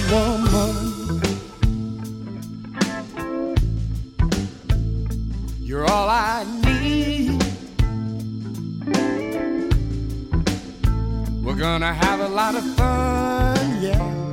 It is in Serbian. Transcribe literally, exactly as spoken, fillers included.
woman. You're all I need. We're gonna have a lot of fun, yeah.